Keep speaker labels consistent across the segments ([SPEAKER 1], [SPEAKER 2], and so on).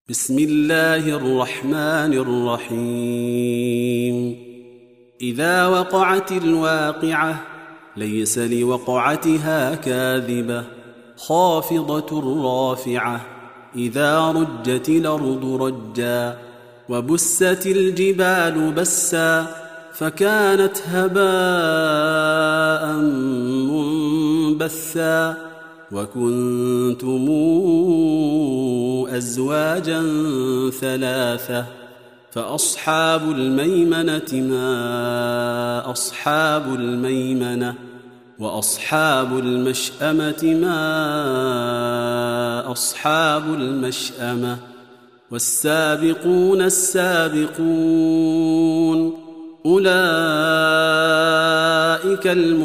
[SPEAKER 1] بسم الله الرحمن الرحيم. إذا وقعت الواقعة ليس لوقعتها كاذبة خافضة رافعة. إذا رجت الأرض رجا وبست الجبال بسا فكانت هباء منبثا وكنتم أزواجا ثلاثة فأصحاب الميمنة ما أصحاب الميمنة وأصحاب المشأمة ما أصحاب المشأمة والسابقون السابقون أولئك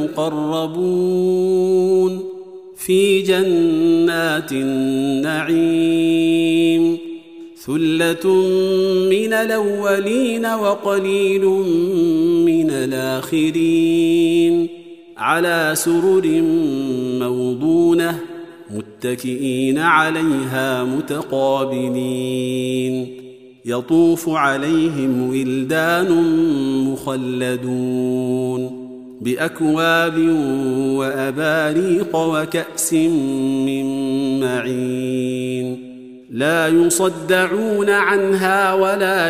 [SPEAKER 1] المقربون في جنات النعيم. ثلة من الأولين وقليل من الآخرين على سرر موضونة متكئين عليها متقابلين يطوف عليهم ولدان مخلدون بأكواب وأباريق وكأس من معين لا يصدعون عنها ولا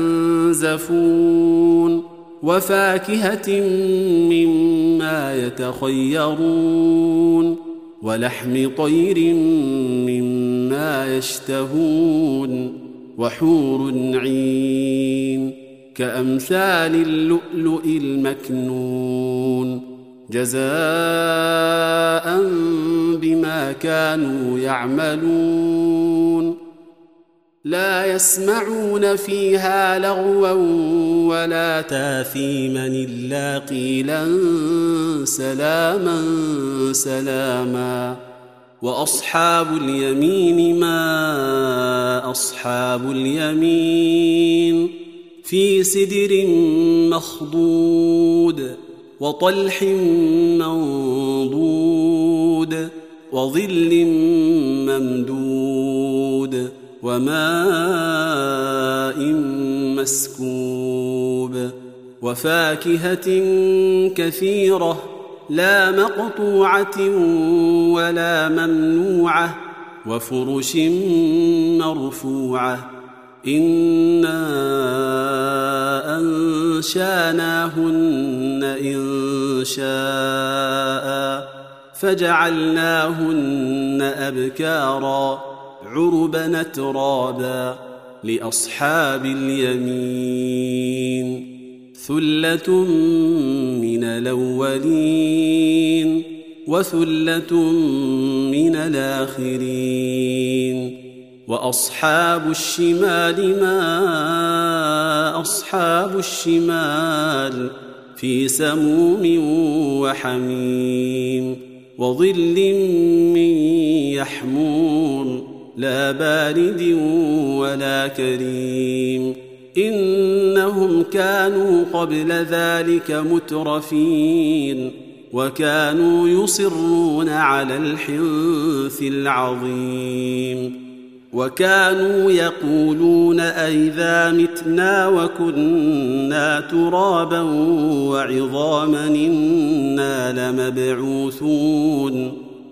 [SPEAKER 1] ينزفون وفاكهة مما يتخيرون ولحم طير مما يشتهون وحور عين كأمثال اللؤلؤ المكنون جزاء بما كانوا يعملون. لا يسمعون فيها لغوا ولا تاثيما إلا قيلا سلاما سلاما. وأصحاب اليمين ما أصحاب اليمين في سدر مخضود وطلح منضود وظل ممدود وماء مسكوب وفاكهة كثيرة لا مقطوعة ولا ممنوعة وفرش مرفوعة. إنا أنشاناهن إنشاء فجعلناهن أبكارا عربا أترابا لأصحاب اليمين ثلة من الأولين وثلة من الآخرين. وأصحاب الشمال ما أصحاب الشمال في سموم وحميم وظل من يحموم لا بارد ولا كريم. إنهم كانوا قبل ذلك مترفين وكانوا يصرون على الحنث العظيم وكانوا يقولون أئذا متنا وكنا ترابا وعظاما إنا لمبعوثون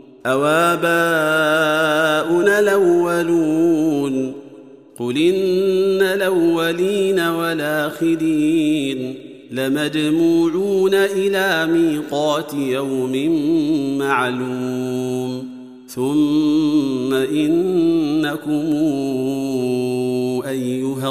[SPEAKER 1] أوآباؤنا الأولون قل إن الأولين والآخرين لمجموعون إلى ميقات يوم معلوم. ثم إنكم أيها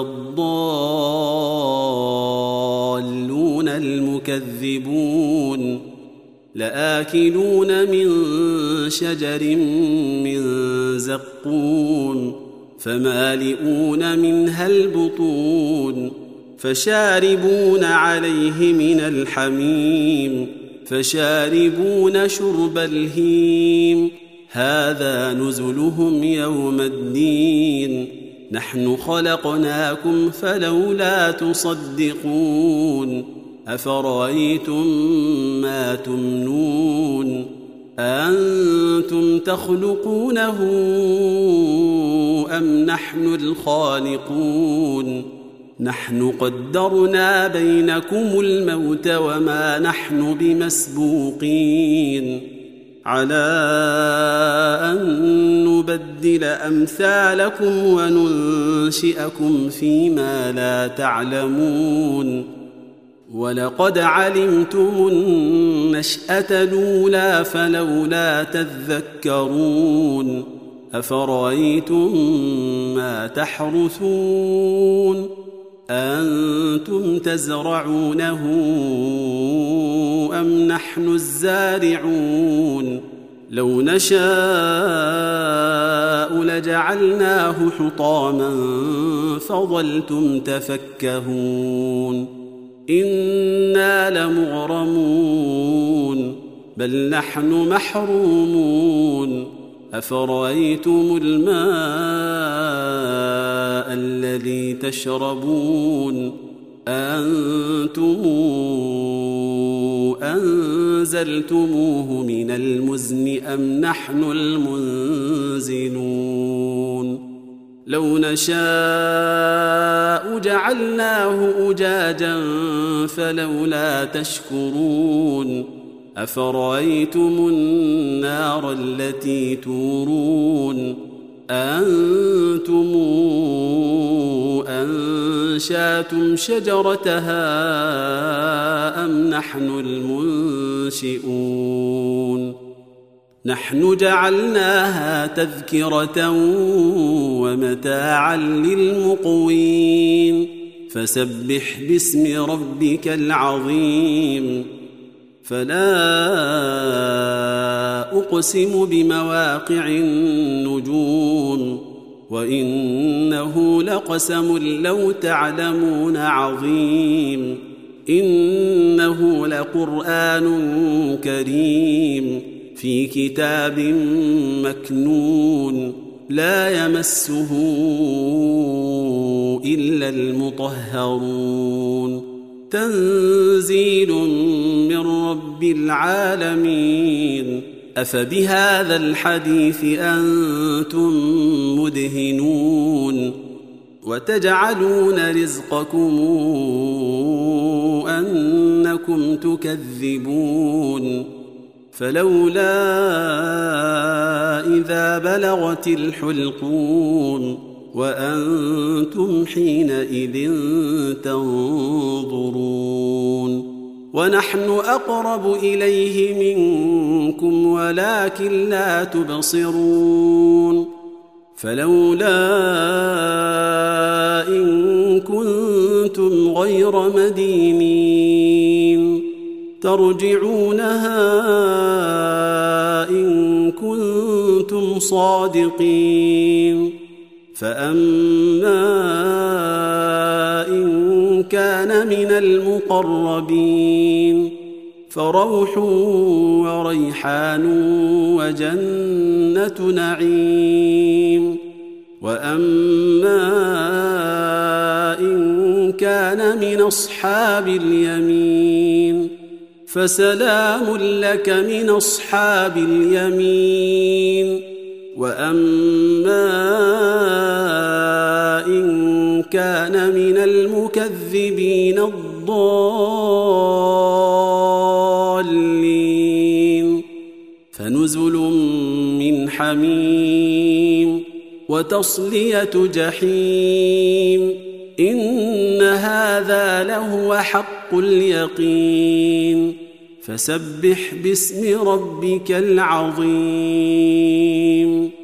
[SPEAKER 1] الضالون المكذبون لآكلون من شجر من زقوم فمالئون منها البطون فشاربون عليه من الحميم فشاربون شرب الهيم هذا نزلهم يوم الدين نحن خلقناكم فلولا تصدقون أفرأيتم ما تمنون أأنتم تخلقونه أم نحن نحن الخالقون نحن قدرنا بينكم الموت وما نحن بمسبوقين على أن نبدل أمثالكم وننشئكم فيما لا تعلمون ولقد علمتم النشأة الأولى فلولا تذكرون أفرأيتم ما تحرثون أنتم تزرعونه أم نحن الزارعون لو نشاء لجعلناه حطاما فظلتم تفكهون إنا لمغرمون بل نحن محرومون أفرأيتم الماء الذي تشربون أنتم أنزلتموه من المزن أم نحن المنزلون لو نشاء جعلناه أجاجا فلولا تشكرون أفرأيتم النار التي تورون أنتم أنشأتم شجرتها أم نحن المنشئون نحن جعلناها تذكرة ومتاعا للمقوين فسبح باسم ربك العظيم فلا أقسم بمواقع النجوم وإنه لقسم لو تعلمون عظيم إنه لقرآن كريم في كتاب مكنون لا يمسه إلا المطهرون تنزيل من رب العالمين أفبهذا الحديث أنتم مدهنون وتجعلون رزقكم أنكم تكذبون فلولا إذا بلغت الحلقون وأنتم حينئذ تنظرون ونحن أقرب إليه منكم ولكن لا تبصرون فلولا إن كنتم غير مدينين ترجعونها إن كنتم صادقين فأما إن كان من المقربين فروح وريحان وجنة نعيم وأما إن كان من أصحاب اليمين فسلام لك من أصحاب اليمين وأما إن كان من المكذبين الضالين فنزل من حميم وتصلية جحيم إن هذا لهو حق اليقين فسبح باسم ربك العظيم